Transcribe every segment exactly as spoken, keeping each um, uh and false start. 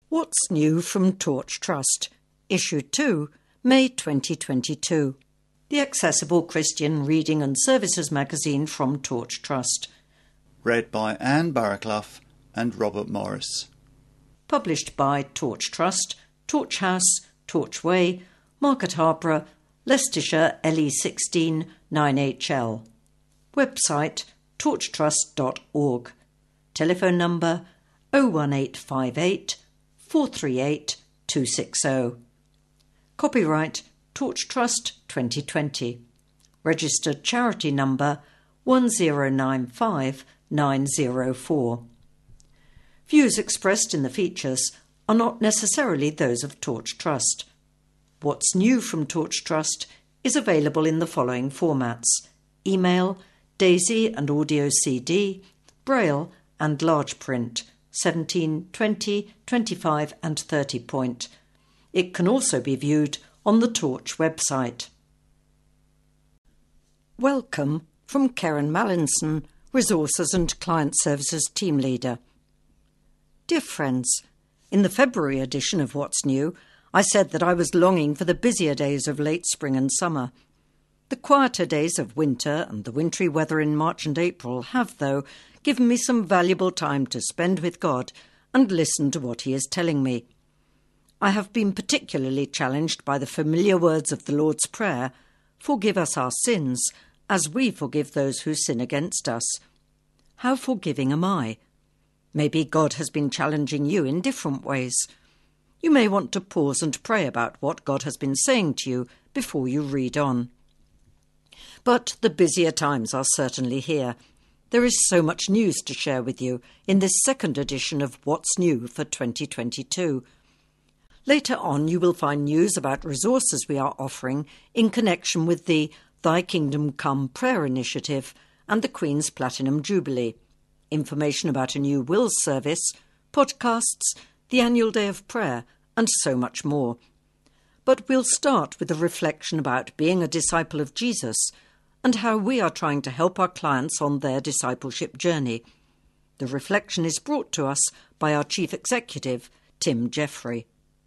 What's New from Torch Trust? Issue two, May twenty twenty-two. The accessible Christian reading and services magazine from Torch Trust. Read by Anne Barraclough and Robert Morris. Published by Torch Trust, Torch House, Torch Way, Market Harborough, Leicestershire L E sixteen nine H L. Website torch trust dot org. Telephone number oh one eight five eight, four three eight, two six oh. Copyright Torch Trust twenty twenty. Registered charity number one zero nine five nine zero four. Views expressed in the features are not necessarily those of Torch Trust. What's New from Torch Trust is available in the following formats: email, DAISY and audio C D, Braille and large print, seventeen, twenty, twenty-five and thirty point. It can also be viewed on the Torch website. Welcome from Karen Mallinson, Resources and Client Services Team Leader. Dear friends, in the February edition of What's New, I said that I was longing for the busier days of late spring and summer. The quieter days of winter and the wintry weather in March and April have, though, given me some valuable time to spend with God and listen to what He is telling me. I have been particularly challenged by the familiar words of the Lord's Prayer, "Forgive us our sins, as we forgive those who sin against us." How forgiving am I? Maybe God has been challenging you in different ways. You may want to pause and pray about what God has been saying to you before you read on. But the busier times are certainly here. There is so much news to share with you in this second edition of What's New for twenty twenty-two. Later on, you will find news about resources we are offering in connection with the Thy Kingdom Come prayer initiative and the Queen's Platinum Jubilee, information about a new Wills service, podcasts, the annual day of prayer, and so much more. But we'll start with a reflection about being a disciple of Jesus and how we are trying to help our clients on their discipleship journey. The reflection is brought to us by our Chief Executive, Tim Jeffrey.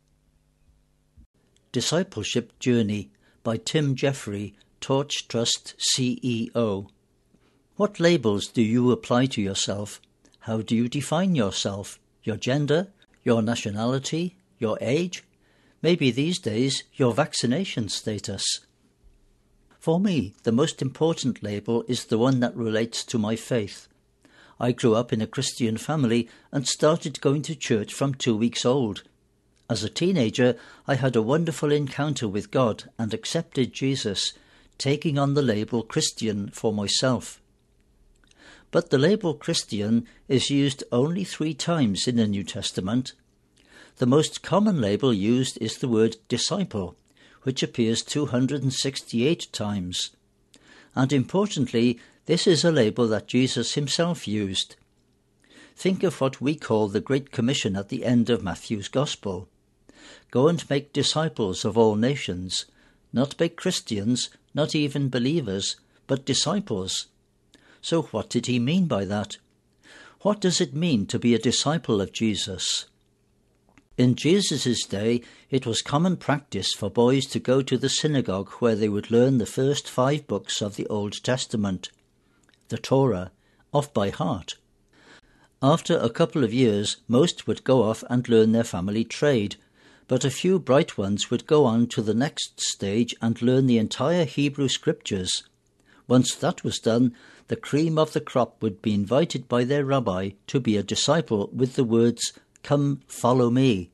Discipleship Journey by Tim Jeffrey, Torch Trust C E O. What labels do you apply to yourself? How do you define yourself? Your gender? Your nationality? Your age? Maybe these days your vaccination status. For me, the most important label is the one that relates to my faith. I grew up in a Christian family and started going to church from two weeks old. As a teenager, I had a wonderful encounter with God and accepted Jesus, taking on the label Christian for myself. But the label Christian is used only three times in the New Testament. The most common label used is the word disciple, which appears two hundred sixty-eight times. And importantly, this is a label that Jesus himself used. Think of what we call the Great Commission at the end of Matthew's Gospel. Go and make disciples of all nations, not make Christians, not even believers, but disciples. So what did he mean by that? What does it mean to be a disciple of Jesus? In Jesus' day, it was common practice for boys to go to the synagogue where they would learn the first five books of the Old Testament, the Torah, off by heart. After a couple of years, most would go off and learn their family trade, but a few bright ones would go on to the next stage and learn the entire Hebrew Scriptures. Once that was done, the cream of the crop would be invited by their rabbi to be a disciple with the words, "Come, follow me."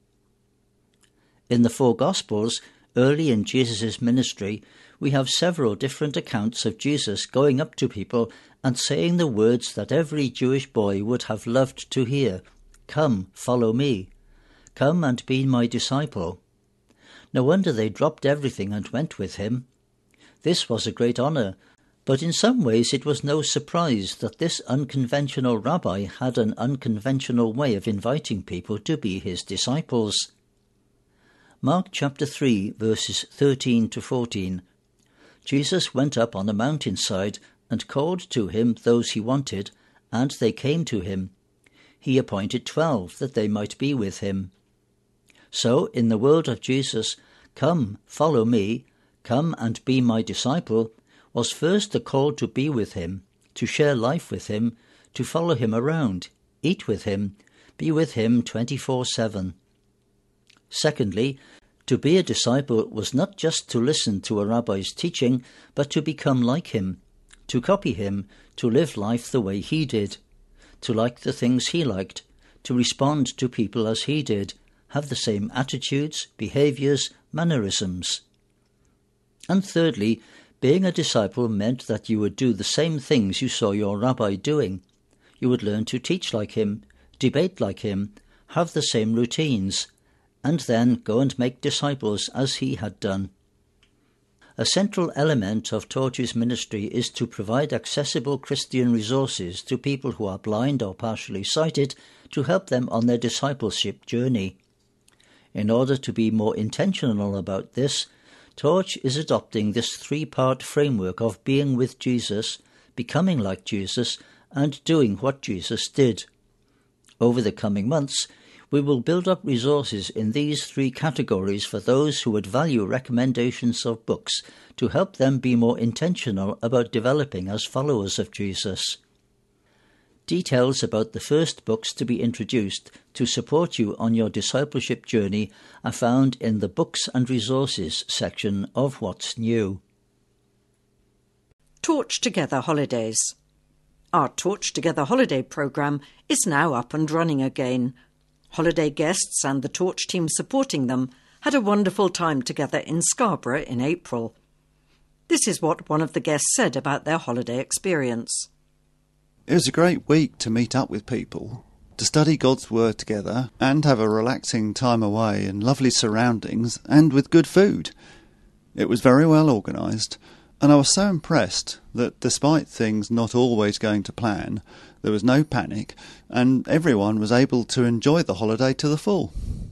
In the four Gospels, early in Jesus' ministry, we have several different accounts of Jesus going up to people and saying the words that every Jewish boy would have loved to hear, "Come, follow me. Come and be my disciple." No wonder they dropped everything and went with him. This was a great honour, but in some ways it was no surprise that this unconventional rabbi had an unconventional way of inviting people to be his disciples. Mark chapter three, verses thirteen to fourteen. Jesus went up on a mountainside and called to him those he wanted, and they came to him. He appointed twelve, that they might be with him. So, in the word of Jesus, "Come, follow me, come and be my disciple," was first a call to be with him, to share life with him, to follow him around, eat with him, be with him twenty-four seven. Secondly, to be a disciple was not just to listen to a rabbi's teaching, but to become like him, to copy him, to live life the way he did, to like the things he liked, to respond to people as he did, have the same attitudes, behaviours, mannerisms. And thirdly, being a disciple meant that you would do the same things you saw your rabbi doing. You would learn to teach like him, debate like him, have the same routines, and then go and make disciples as he had done. A central element of Torch's ministry is to provide accessible Christian resources to people who are blind or partially sighted to help them on their discipleship journey. In order to be more intentional about this, Torch is adopting this three-part framework of being with Jesus, becoming like Jesus, and doing what Jesus did. Over the coming months, we will build up resources in these three categories for those who would value recommendations of books to help them be more intentional about developing as followers of Jesus. Details about the first books to be introduced to support you on your discipleship journey are found in the Books and Resources section of What's New. Torch Together Holidays. Our Torch Together holiday programme is now up and running again. Holiday guests and the Torch team supporting them had a wonderful time together in Scarborough in April. This is what one of the guests said about their holiday experience. It was a great week to meet up with people, to study God's Word together and have a relaxing time away in lovely surroundings and with good food. It was very well organised, and I was so impressed that despite things not always going to plan, there was no panic and everyone was able to enjoy the holiday to the full.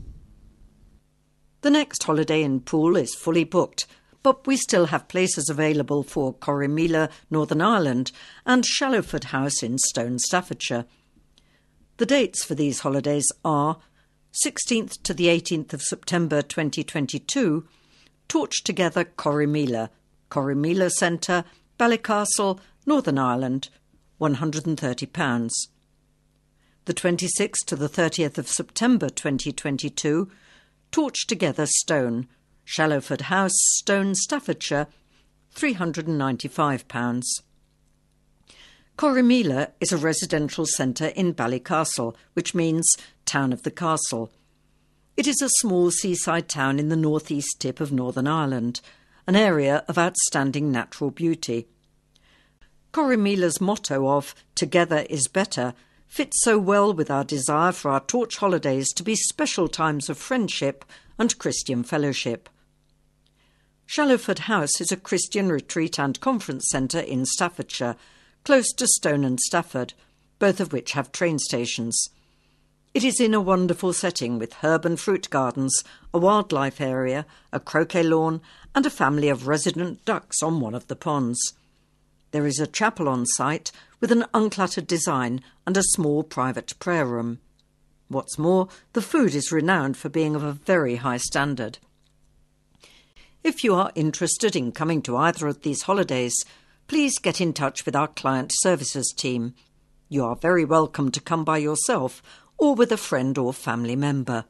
The next holiday in Poole is fully booked, but we still have places available for Corrymeela, Northern Ireland, and Shallowford House in Stone, Staffordshire. The dates for these holidays are sixteenth to the eighteenth of September twenty twenty-two, Torch Together Corrymeela, Corrymeela Centre, Ballycastle, Northern Ireland, one hundred and thirty pounds. The twenty-sixth to the thirtieth of September twenty twenty-two, Torch Together Stone, Shallowford House, Stone, Staffordshire, three hundred and ninety-five pounds. Corrymeela is a residential centre in Ballycastle, which means Town of the Castle. It is a small seaside town in the northeast tip of Northern Ireland, an area of outstanding natural beauty. Corrymeela's motto of "Together is better" fits so well with our desire for our Torch holidays to be special times of friendship and Christian fellowship. Shallowford House is a Christian retreat and conference centre in Staffordshire, close to Stone and Stafford, both of which have train stations. It is in a wonderful setting with herb and fruit gardens, a wildlife area, a croquet lawn, and a family of resident ducks on one of the ponds. There is a chapel on site with an uncluttered design and a small private prayer room. What's more, the food is renowned for being of a very high standard. If you are interested in coming to either of these holidays, please get in touch with our client services team. You are very welcome to come by yourself or with a friend or family member.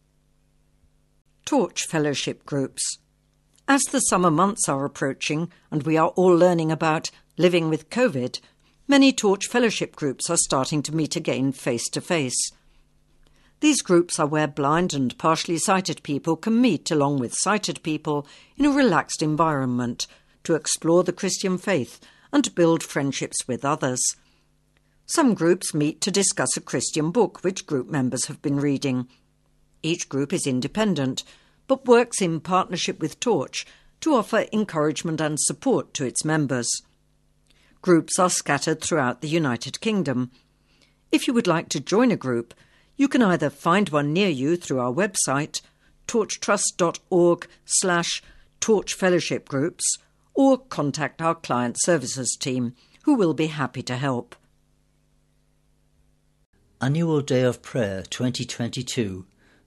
Torch Fellowship Groups. As the summer months are approaching and we are all learning about living with COVID, many Torch Fellowship groups are starting to meet again face-to-face. These groups are where blind and partially sighted people can meet along with sighted people in a relaxed environment to explore the Christian faith and build friendships with others. Some groups meet to discuss a Christian book which group members have been reading. Each group is independent, but works in partnership with Torch to offer encouragement and support to its members. Groups are scattered throughout the United Kingdom. If you would like to join a group, you can either find one near you through our website, torchtrust.org slash Torch Fellowship Groups, or contact our client services team, who will be happy to help. Annual Day of Prayer twenty twenty-two,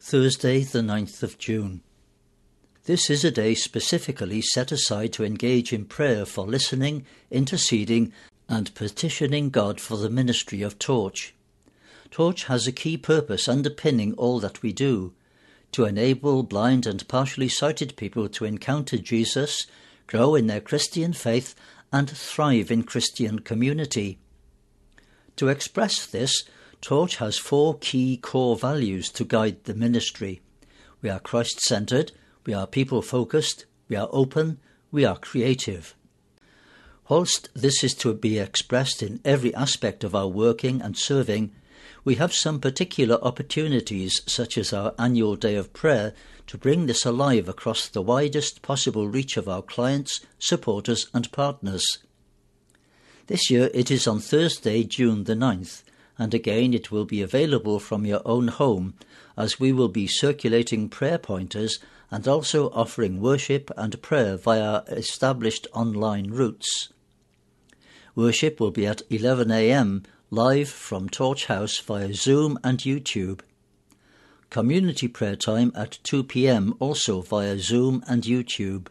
Thursday, the ninth of June. This is a day specifically set aside to engage in prayer for listening, interceding, and petitioning God for the ministry of Torch. Torch has a key purpose underpinning all that we do: to enable blind and partially sighted people to encounter Jesus, grow in their Christian faith, and thrive in Christian community. To express this, Torch has four key core values to guide the ministry. We are Christ-centred, we are people-focused, we are open, we are creative. Whilst this is to be expressed in every aspect of our working and serving, we have some particular opportunities, such as our annual Day of Prayer, to bring this alive across the widest possible reach of our clients, supporters and partners. This year it is on Thursday, June the ninth, and again it will be available from your own home, as we will be circulating prayer pointers and also offering worship and prayer via established online routes. Worship will be at eleven a m live from Torch House via Zoom and YouTube. Community prayer time at two p m also via Zoom and YouTube.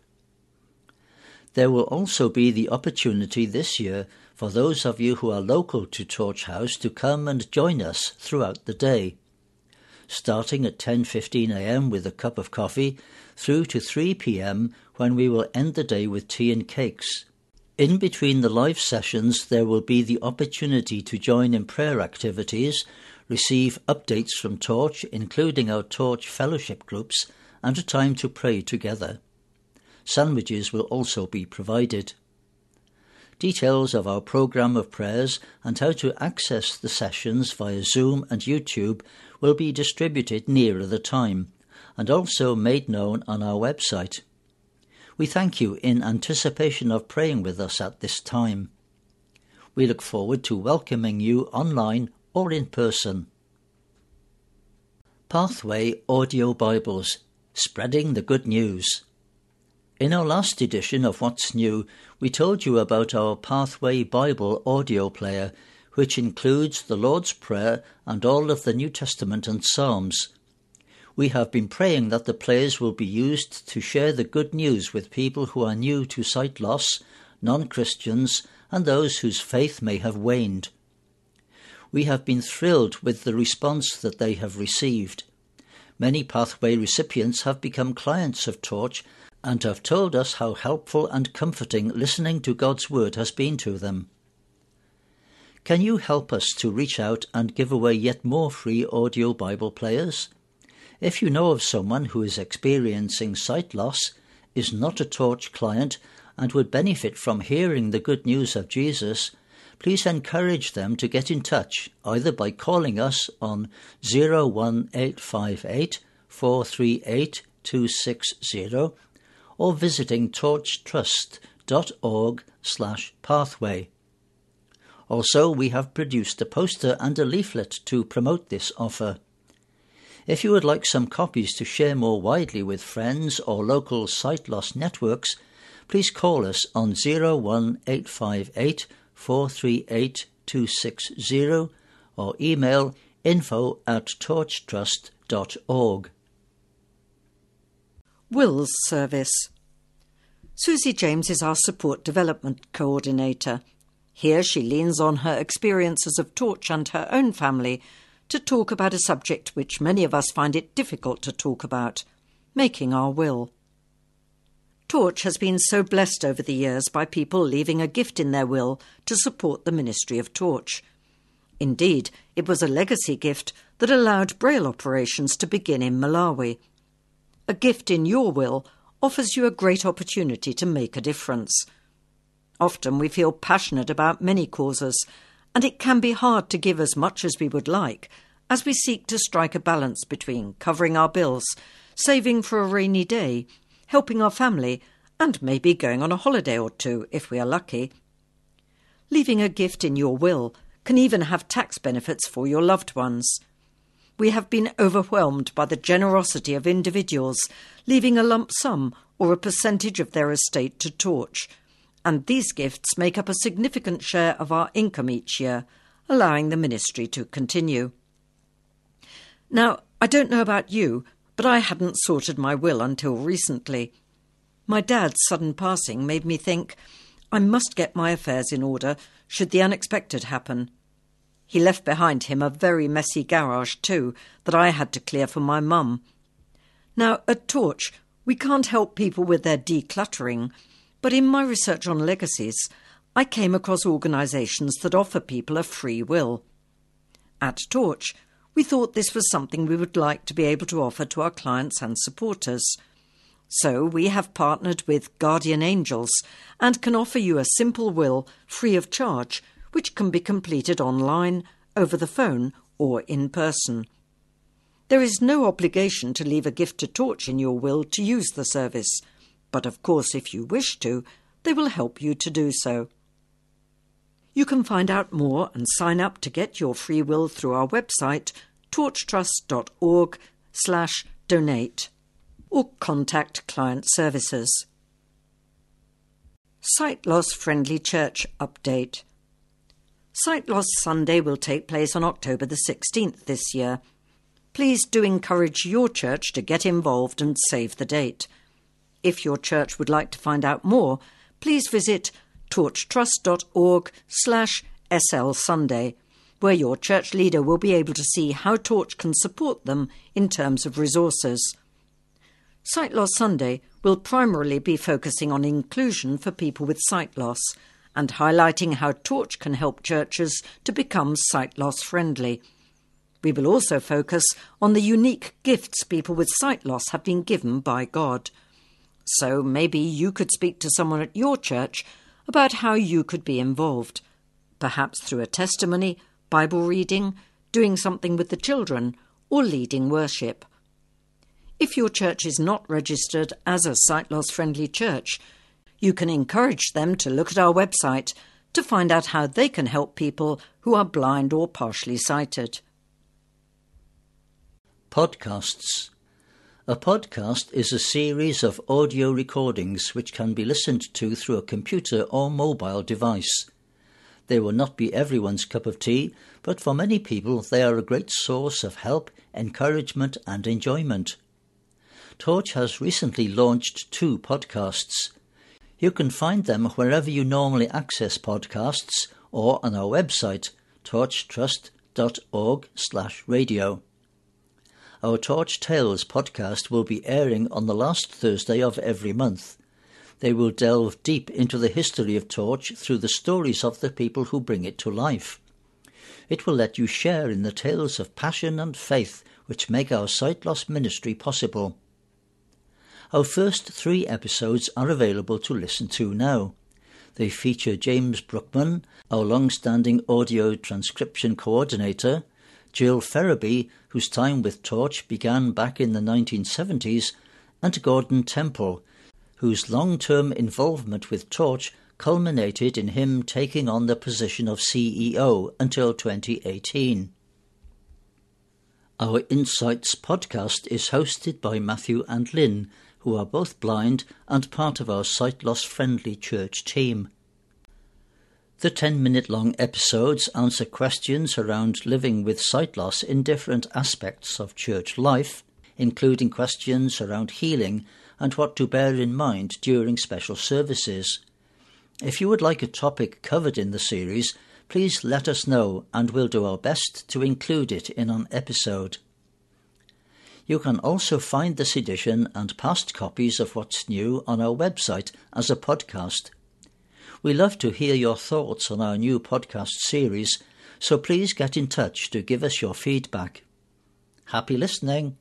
There will also be the opportunity this year for those of you who are local to Torch House to come and join us throughout the day, starting at ten fifteen a m with a cup of coffee, through to three p m when we will end the day with tea and cakes. In between the live sessions, there will be the opportunity to join in prayer activities, receive updates from Torch, including our Torch fellowship groups, and a time to pray together. Sandwiches will also be provided. Details of our programme of prayers and how to access the sessions via Zoom and YouTube will be distributed nearer the time, and also made known on our website. We thank you in anticipation of praying with us at this time. We look forward to welcoming you online or in person. Pathway Audio Bibles, spreading the good news. In our last edition of What's New, we told you about our Pathway Bible audio player, which includes the Lord's Prayer and all of the New Testament and Psalms. We have been praying that the players will be used to share the good news with people who are new to sight loss, non-Christians, and those whose faith may have waned. We have been thrilled with the response that they have received. Many Pathway recipients have become clients of Torch and have told us how helpful and comforting listening to God's Word has been to them. Can you help us to reach out and give away yet more free audio Bible players? If you know of someone who is experiencing sight loss, is not a Torch client, and would benefit from hearing the good news of Jesus, please encourage them to get in touch, either by calling us on zero one eight five eight, four three eight, two six zero or visiting torchtrust.org slash pathway. Also, we have produced a poster and a leaflet to promote this offer. If you would like some copies to share more widely with friends or local sight loss networks, please call us on zero one eight five eight, four three eight, two six zero or email info at torchtrust dot org. Wills Service. Susie James is our Support Development Coordinator. Here she leans on her experiences of Torch and her own family to talk about a subject which many of us find it difficult to talk about, making our will. Torch has been so blessed over the years by people leaving a gift in their will to support the ministry of Torch. Indeed, it was a legacy gift that allowed Braille operations to begin in Malawi. A gift in your will offers you a great opportunity to make a difference. Often we feel passionate about many causes, and it can be hard to give as much as we would like as we seek to strike a balance between covering our bills, saving for a rainy day, helping our family, and maybe going on a holiday or two if we are lucky. Leaving a gift in your will can even have tax benefits for your loved ones. We have been overwhelmed by the generosity of individuals leaving a lump sum or a percentage of their estate to Torch, and these gifts make up a significant share of our income each year, allowing the ministry to continue. Now, I don't know about you, but I hadn't sorted my will until recently. My dad's sudden passing made me think, I must get my affairs in order should the unexpected happen. He left behind him a very messy garage too, that I had to clear for my mum. Now, at Torch, we can't help people with their decluttering, but in my research on legacies, I came across organisations that offer people a free will. At Torch, we thought this was something we would like to be able to offer to our clients and supporters. So we have partnered with Guardian Angels and can offer you a simple will free of charge, which can be completed online, over the phone or in person. There is no obligation to leave a gift to Torch in your will to use the service, but of course if you wish to, they will help you to do so. You can find out more and sign up to get your free will through our website, torchtrust.org slash donate, or contact Client Services. Sight Loss Friendly Church Update. Sight Loss Sunday will take place on October the sixteenth this year. Please do encourage your church to get involved and save the date. If your church would like to find out more, please visit torchtrust.org slash SL Sunday, where your church leader will be able to see how Torch can support them in terms of resources. Sight Loss Sunday will primarily be focusing on inclusion for people with sight loss and highlighting how Torch can help churches to become sight loss friendly. We will also focus on the unique gifts people with sight loss have been given by God. So maybe you could speak to someone at your church about how you could be involved, perhaps through a testimony, Bible reading, doing something with the children, or leading worship. If your church is not registered as a sight loss friendly church, you can encourage them to look at our website to find out how they can help people who are blind or partially sighted. Podcasts. A podcast is a series of audio recordings which can be listened to through a computer or mobile device. They will not be everyone's cup of tea, but for many people they are a great source of help, encouragement and enjoyment. Torch has recently launched two podcasts. You can find them wherever you normally access podcasts or on our website, torchtrust.org slash radio. Our Torch Tales podcast will be airing on the last Thursday of every month. They will delve deep into the history of Torch through the stories of the people who bring it to life. It will let you share in the tales of passion and faith which make our sight loss ministry possible. Our first three episodes are available to listen to now. They feature James Brookman, our long-standing audio transcription coordinator, Jill Ferraby, whose time with Torch began back in the nineteen seventies, and Gordon Temple, whose long-term involvement with Torch culminated in him taking on the position of C E O until twenty eighteen. Our Insights podcast is hosted by Matthew and Lynn, who are both blind and part of our sight loss friendly church team. The ten-minute-long episodes answer questions around living with sight loss in different aspects of church life, including questions around healing and what to bear in mind during special services. If you would like a topic covered in the series, please let us know and we'll do our best to include it in an episode. You can also find this edition and past copies of What's New on our website as a podcast. We love to hear your thoughts on our new podcast series, so please get in touch to give us your feedback. Happy listening!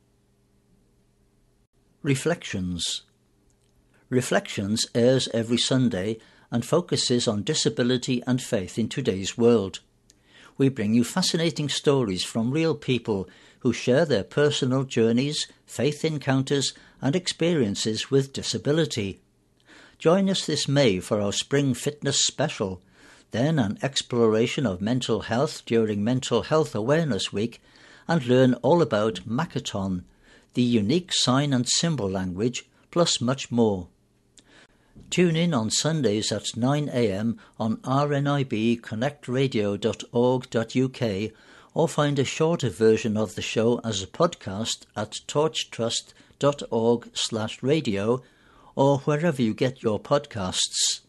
Reflections. Reflections airs every Sunday and focuses on disability and faith in today's world. We bring you fascinating stories from real people who share their personal journeys, faith encounters and experiences with disability. Join us this May for our Spring Fitness Special, then an exploration of mental health during Mental Health Awareness Week, and learn all about Makaton, the unique sign and symbol language, plus much more. Tune in on Sundays at nine a m on r n i b connect radio dot org dot u k or find a shorter version of the show as a podcast at torchtrust.org slash radio or wherever you get your podcasts.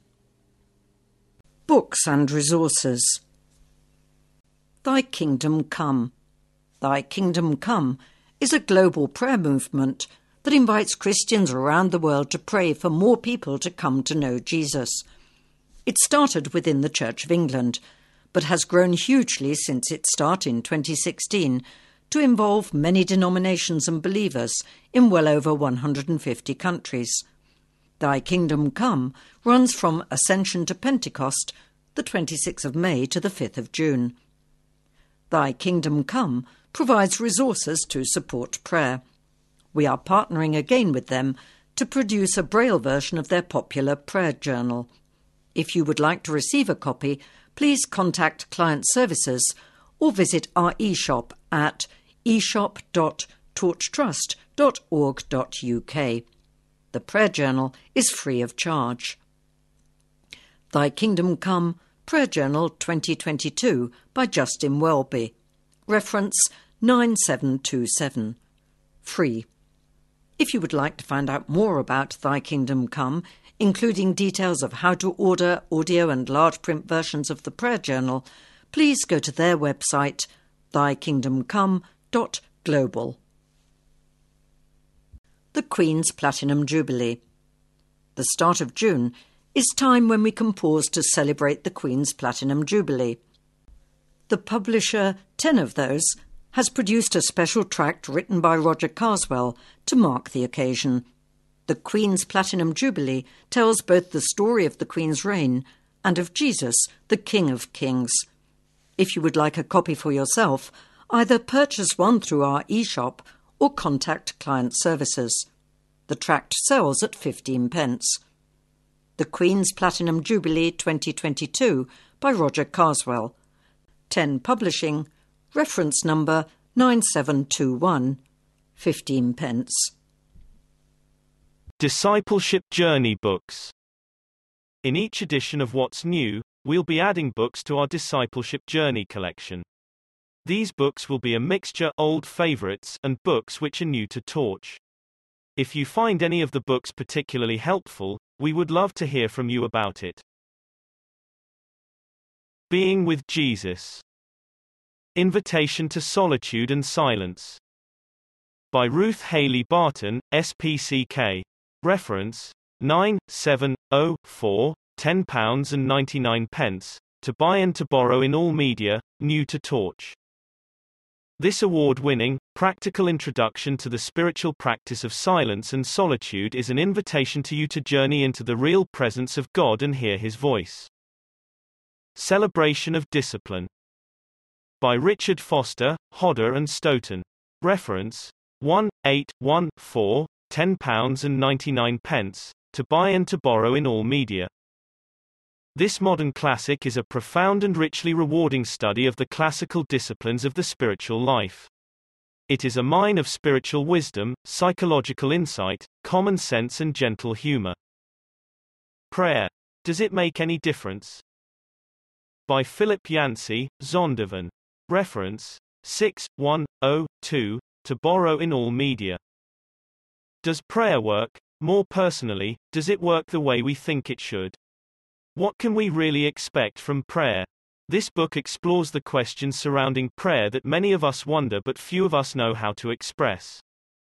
Books and resources. Thy Kingdom Come. Thy Kingdom Come is a global prayer movement that invites Christians around the world to pray for more people to come to know Jesus. It started within the Church of England, but has grown hugely since its start in twenty sixteen to involve many denominations and believers in well over one hundred fifty countries. Thy Kingdom Come runs from Ascension to Pentecost, the twenty-sixth of May to the fifth of June. Thy Kingdom Come provides resources to support prayer. We are partnering again with them to produce a Braille version of their popular prayer journal. If you would like to receive a copy, please contact Client Services or visit our e-shop at e shop dot torchtrust dot org dot u k. The prayer journal is free of charge. Thy Kingdom Come Prayer Journal twenty twenty-two by Justin Welby. Reference nine seven two seven. Free. If you would like to find out more about Thy Kingdom Come, including details of how to order audio and large print versions of the prayer journal, please go to their website, thy kingdom come dot global. The Queen's Platinum Jubilee. The start of June is time when we can pause to celebrate the Queen's Platinum Jubilee. The publisher, Ten of Those, has produced a special tract written by Roger Carswell to mark the occasion. The Queen's Platinum Jubilee tells both the story of the Queen's reign and of Jesus, the King of Kings. If you would like a copy for yourself, either purchase one through our e-shop or contact Client Services. The tract sells at fifteen pence. The Queen's Platinum Jubilee twenty twenty-two by Roger Carswell. Ten Publishing, reference number nine seven two one, fifteen pence. Discipleship Journey Books. In each edition of What's New, we'll be adding books to our Discipleship Journey collection. These books will be a mixture old favorites and books which are new to Torch. If you find any of the books particularly helpful, we would love to hear from you about it. Being with Jesus. Invitation to Solitude and Silence. By Ruth Haley Barton, S P C K. Reference nine seven zero four, ten pounds ninety-nine, to buy and to borrow in all media, new to Torch. This award-winning, practical introduction to the spiritual practice of silence and solitude is an invitation to you to journey into the real presence of God and hear His voice. Celebration of Discipline. By Richard Foster, Hodder and Stoughton. Reference one eight one four, ten pounds ninety-nine, to buy and to borrow in all media. This modern classic is a profound and richly rewarding study of the classical disciplines of the spiritual life. It is a mine of spiritual wisdom, psychological insight, common sense and gentle humor. Prayer. Does it make any difference? By Philip Yancey, Zondervan. Reference six one zero two, to borrow in all media. Does prayer work? More personally, does it work the way we think it should? What can we really expect from prayer? This book explores the questions surrounding prayer that many of us wonder but few of us know how to express.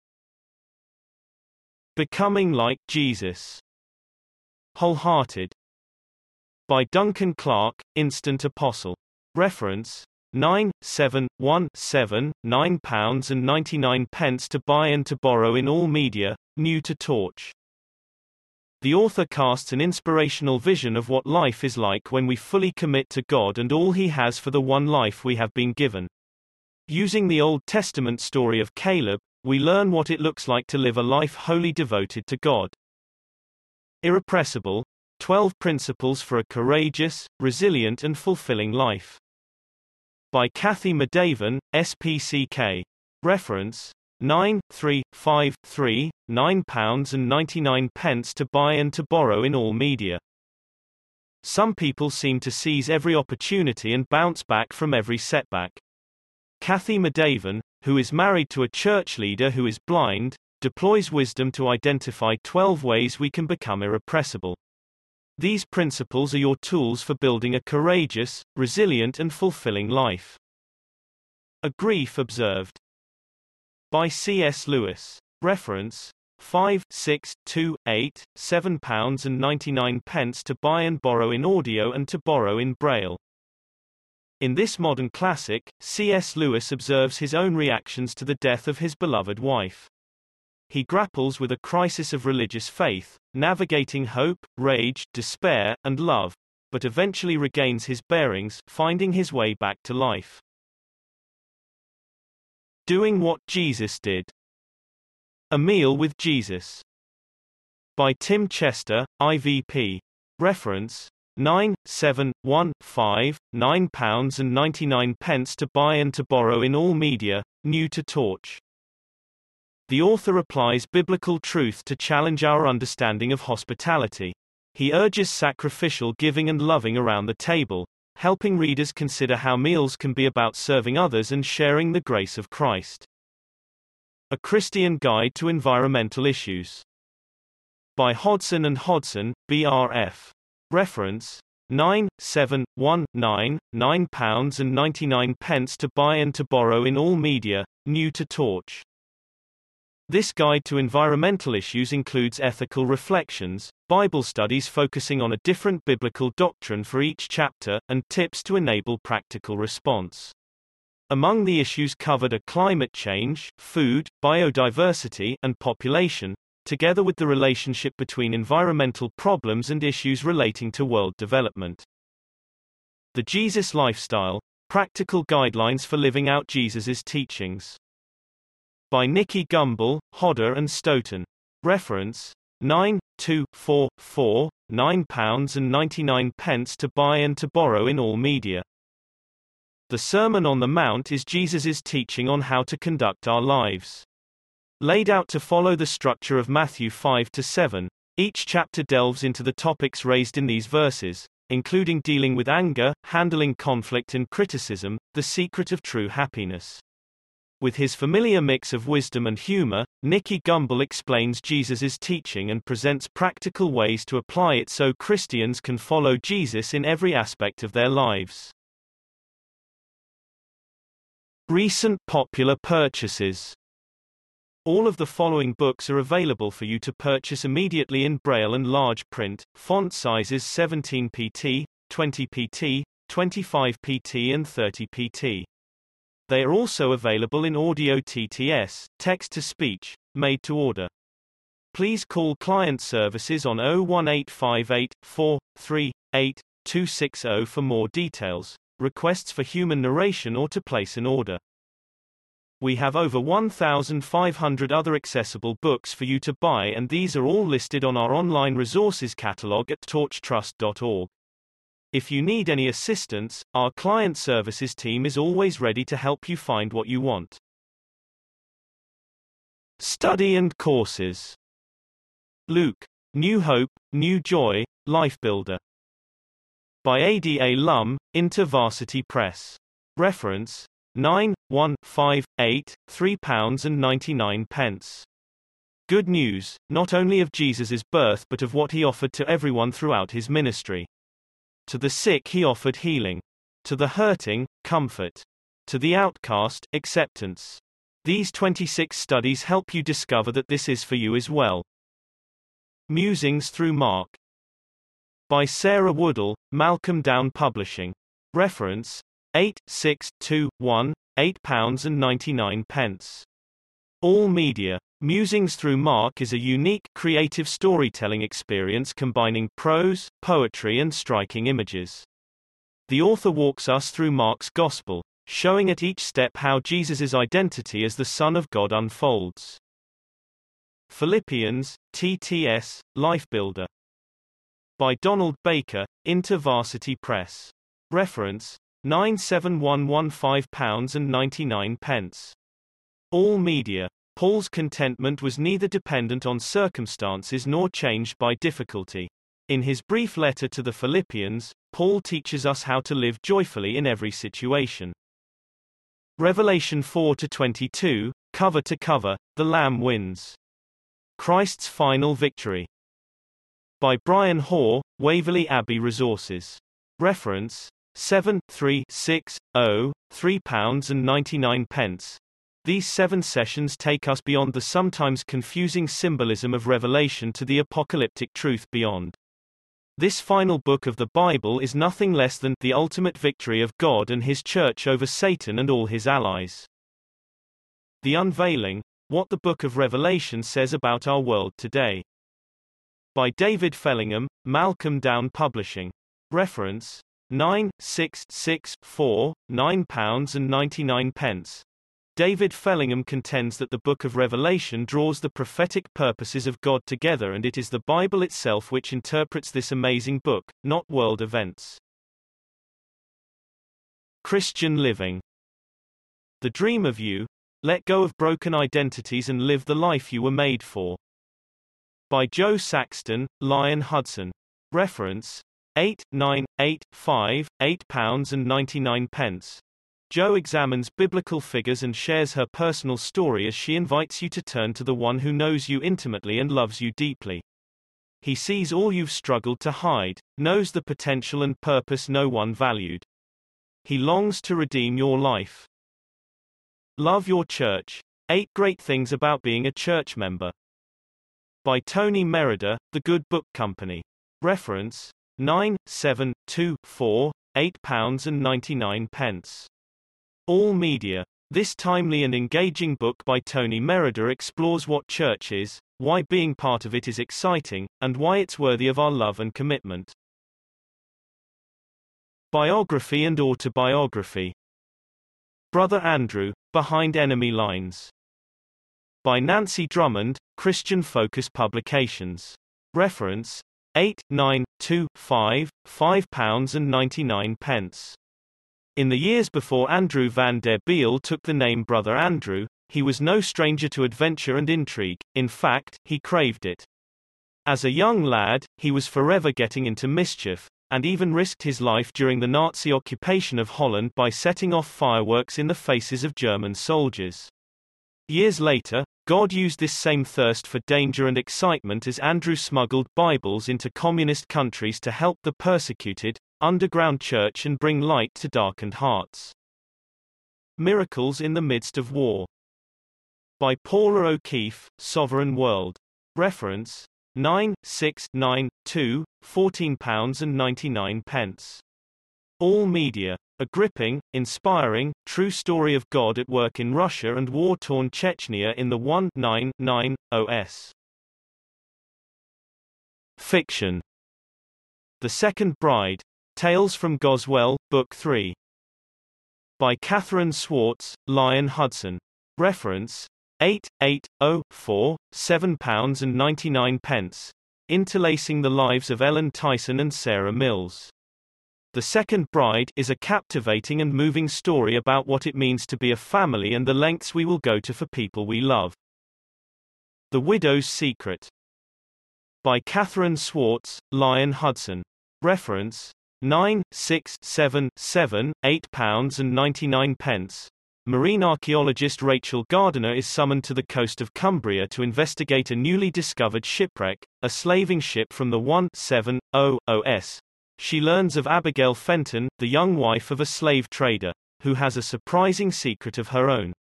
Becoming like Jesus. Wholehearted. By Duncan Clark, Instant Apostle. Reference nine seven one seven, nine pounds ninety-nine to buy and to borrow in all media, new to Torch. The author casts an inspirational vision of what life is like when we fully commit to God and all He has for the one life we have been given. Using the Old Testament story of Caleb, we learn what it looks like to live a life wholly devoted to God. Irrepressible, twelve Principles for a Courageous, Resilient and Fulfilling Life. By Kathy Madavan, S P C K. Reference nine three five three, nine pounds ninety-nine to buy and to borrow in all media. Some people seem to seize every opportunity and bounce back from every setback. Kathy Madavan, who is married to a church leader who is blind, deploys wisdom to identify twelve ways we can become irrepressible. These principles are your tools for building a courageous, resilient and fulfilling life. A Grief Observed. By C S Lewis. Reference: five, six, two, eight, seven pounds and ninety-nine pence to buy and borrow in audio and to borrow in Braille. In this modern classic, C S Lewis observes his own reactions to the death of his beloved wife. He grapples with a crisis of religious faith, navigating hope, rage, despair, and love, but eventually regains his bearings, finding his way back to life. Doing What Jesus Did. A Meal with Jesus. By Tim Chester, I V P. Reference: nine, seven, one, five, nine pounds and ninety-nine pence to buy and to borrow in all media, new to Torch. The author applies biblical truth to challenge our understanding of hospitality. He urges sacrificial giving and loving around the table, helping readers consider how meals can be about serving others and sharing the grace of Christ. A Christian Guide to Environmental Issues. By Hodson and Hodson, B R F. Reference: nine, seven, one, nine, nine pounds and ninety-nine pence to buy and to borrow in all media, new to Torch. This guide to environmental issues includes ethical reflections, Bible studies focusing on a different biblical doctrine for each chapter, and tips to enable practical response. Among the issues covered are climate change, food, biodiversity, and population, together with the relationship between environmental problems and issues relating to world development. The Jesus Lifestyle: Practical Guidelines for Living Out Jesus' Teachings. By Nicky Gumbel, Hodder and Stoughton. Reference: nine, two, four, four, nine pounds and ninety-nine pence to buy and to borrow in all media. The Sermon on the Mount is Jesus' teaching on how to conduct our lives. Laid out to follow the structure of Matthew five to seven, each chapter delves into the topics raised in these verses, including dealing with anger, handling conflict and criticism, the secret of true happiness. With his familiar mix of wisdom and humor, Nicky Gumbel explains Jesus' teaching and presents practical ways to apply it so Christians can follow Jesus in every aspect of their lives. Recent popular purchases. All of the following books are available for you to purchase immediately in Braille and large print, font sizes seventeen p t, twenty p t, twenty-five p t and thirty p t. They are also available in audio T T S, text-to-speech, made to order. Please call client services on zero one eight five eight, four, three, eight, two six zero for more details, requests for human narration or to place an order. We have over one thousand five hundred other accessible books for you to buy, and these are all listed on our online resources catalog at torch trust dot org. If you need any assistance, our client services team is always ready to help you find what you want. Study and courses. Luke. New Hope, New Joy, Life Builder. By Ada Lum, InterVarsity Press. Reference: nine, one, five, eight, three pounds and ninety-nine pence. Good news, not only of Jesus' birth but of what he offered to everyone throughout his ministry. To the sick he offered healing. To the hurting, comfort. To the outcast, acceptance. These twenty-six studies help you discover that this is for you as well. Musings through Mark. By Sarah Woodall, Malcolm Down Publishing. Reference: eight, six, two, one, eight pounds and ninety-nine pence. All media. Musings through Mark is a unique, creative storytelling experience combining prose, poetry and striking images. The author walks us through Mark's Gospel, showing at each step how Jesus' identity as the Son of God unfolds. Philippians, T T S, Life Builder. By Donald Baker, InterVarsity Press. Reference: nine seven one one five pounds and ninety-nine pence. All media. Paul's contentment was neither dependent on circumstances nor changed by difficulty. In his brief letter to the Philippians, Paul teaches us how to live joyfully in every situation. Revelation four to twenty-two, cover to cover, the Lamb wins. Christ's final victory. By Brian Hoare, Waverley Abbey Resources. Reference: seven three six zero, three pounds ninety-nine. These seven sessions take us beyond the sometimes confusing symbolism of Revelation to the apocalyptic truth beyond. This final book of the Bible is nothing less than the ultimate victory of God and His Church over Satan and all his allies. The Unveiling: What the Book of Revelation Says About Our World Today. By David Fellingham, Malcolm Down Publishing. Reference: nine six six four, nine pounds ninety-nine. David Fellingham contends that the Book of Revelation draws the prophetic purposes of God together, and it is the Bible itself which interprets this amazing book, not world events. Christian living. The dream of you. Let go of broken identities and live the life you were made for. By Joe Saxton, Lion Hudson. Reference: eight nine eight five, eight pounds ninety-nine. Joe examines biblical figures and shares her personal story as she invites you to turn to the one who knows you intimately and loves you deeply. He sees all you've struggled to hide, knows the potential and purpose no one valued. He longs to redeem your life. Love your church. Eight great things about being a church member. By Tony Merida, The Good Book Company. Reference: nine seven two four, eight pounds ninety-nine. All Media. This timely and engaging book by Tony Merida explores what church is, why being part of it is exciting, and why it's worthy of our love and commitment. Biography and autobiography. Brother Andrew, Behind Enemy Lines. By Nancy Drummond, Christian Focus Publications. Reference: eight nine two five, five pounds ninety-nine. In the years before Andrew Van Der Beel took the name Brother Andrew, he was no stranger to adventure and intrigue. In fact, he craved it. As a young lad, he was forever getting into mischief, and even risked his life during the Nazi occupation of Holland by setting off fireworks in the faces of German soldiers. Years later, God used this same thirst for danger and excitement as Andrew smuggled Bibles into communist countries to help the persecuted underground church and bring light to darkened hearts. Miracles in the Midst of War. By Paula O'Keefe, Sovereign World. Reference: nine six nine two, fourteen pounds ninety-nine. All Media. A gripping, inspiring, true story of God at work in Russia and war-torn Chechnya in the nineteen nineties. Fiction. The Second Bride. Tales from Goswell, Book three. By Catherine Swartz, Lion Hudson. Reference: eight eight zero four, seven pounds ninety-nine. Interlacing the lives of Ellen Tyson and Sarah Mills. The Second Bride is a captivating and moving story about what it means to be a family and the lengths we will go to for people we love. The Widow's Secret. By Catherine Swartz, Lion Hudson. Reference: nine six seven seven, eight pounds ninety-nine. Marine archaeologist Rachel Gardiner is summoned to the coast of Cumbria to investigate a newly discovered shipwreck, a slaving ship from the seventeen hundreds. She learns of Abigail Fenton, the young wife of a slave trader, who has a surprising secret of her own.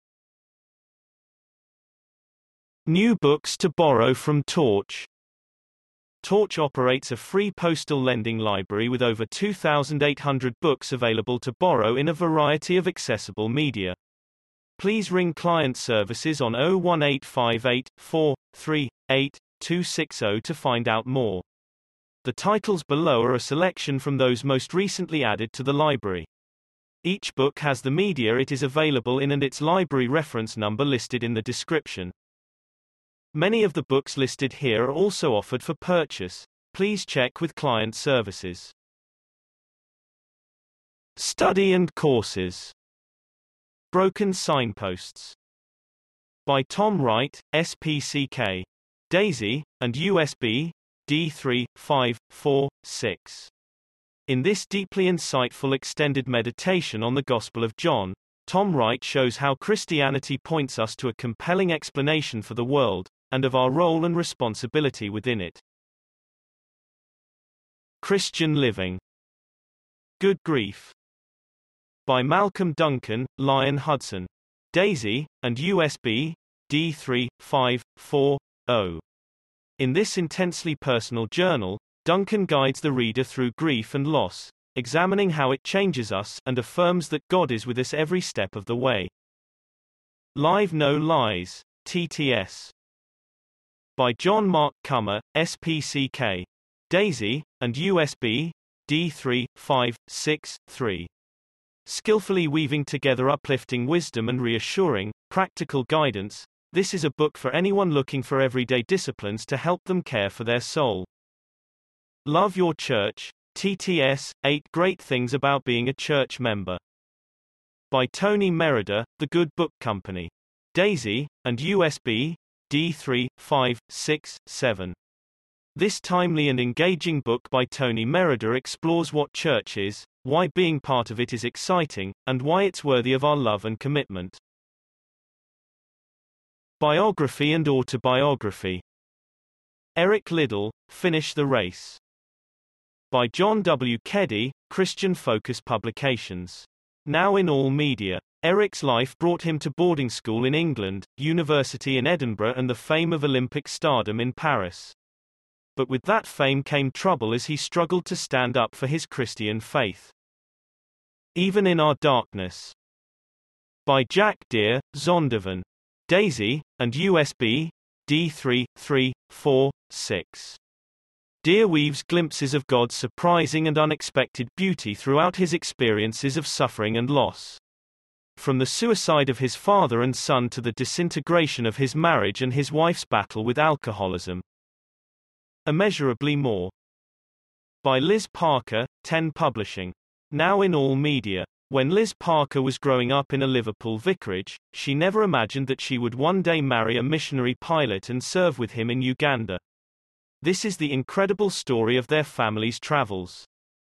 New books to borrow from Torch. Torch operates a free postal lending library with over two thousand eight hundred books available to borrow in a variety of accessible media. Please ring client services on zero one eight five eight, four three eight, two six zero to find out more. The titles below are a selection from those most recently added to the library. Each book has the media it is available in and its library reference number listed in the description. Many of the books listed here are also offered for purchase. Please check with client services. Study and courses. Broken Signposts. By Tom Wright, S P C K. DAISY, and U S B, D three five four six. In this deeply insightful extended meditation on the Gospel of John, Tom Wright shows how Christianity points us to a compelling explanation for the world, and of our role and responsibility within it. Christian Living. Good Grief. By Malcolm Duncan, Lyon Hudson. Daisy, and U S B, D three five four zero. In this intensely personal journal, Duncan guides the reader through grief and loss, examining how it changes us, and affirms that God is with us every step of the way. Live No Lies, T T S. By John Mark Cummer, S P C K. Daisy, and U S B, D three five six three. Skillfully weaving together uplifting wisdom and reassuring, practical guidance, this is a book for anyone looking for everyday disciplines to help them care for their soul. Love Your Church, T T S, eight Great Things About Being a Church Member. By Tony Merida, The Good Book Company. Daisy, and U S B, D three five six seven. This timely and engaging book by Tony Merida explores what church is, why being part of it is exciting, and why it's worthy of our love and commitment. Biography and Autobiography. Eric Liddell, Finish the Race. By John W. Keddy, Christian Focus Publications. Now in all media. Eric's life brought him to boarding school in England, university in Edinburgh, and the fame of Olympic stardom in Paris. But with that fame came trouble as he struggled to stand up for his Christian faith. Even in Our Darkness. By Jack Deere, Zondervan. Daisy, and U S B, D three three four six. Deere weaves glimpses of God's surprising and unexpected beauty throughout his experiences of suffering and loss. From the suicide of his father and son to the disintegration of his marriage and his wife's battle with alcoholism. Immeasurably more. By Liz Parker, ten Publishing. Now in all media. When Liz Parker was growing up in a Liverpool vicarage, she never imagined that she would one day marry a missionary pilot and serve with him in Uganda. This is the incredible story of their family's travels.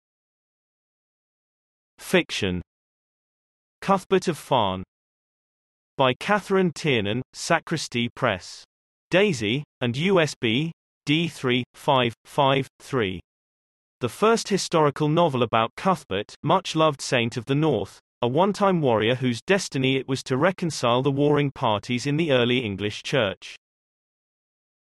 Fiction. Cuthbert of Farn. By Catherine Tiernan, Sacristy Press. Daisy, and U S B, D three five five three. The first historical novel about Cuthbert, much-loved saint of the North, a one-time warrior whose destiny it was to reconcile the warring parties in the early English Church.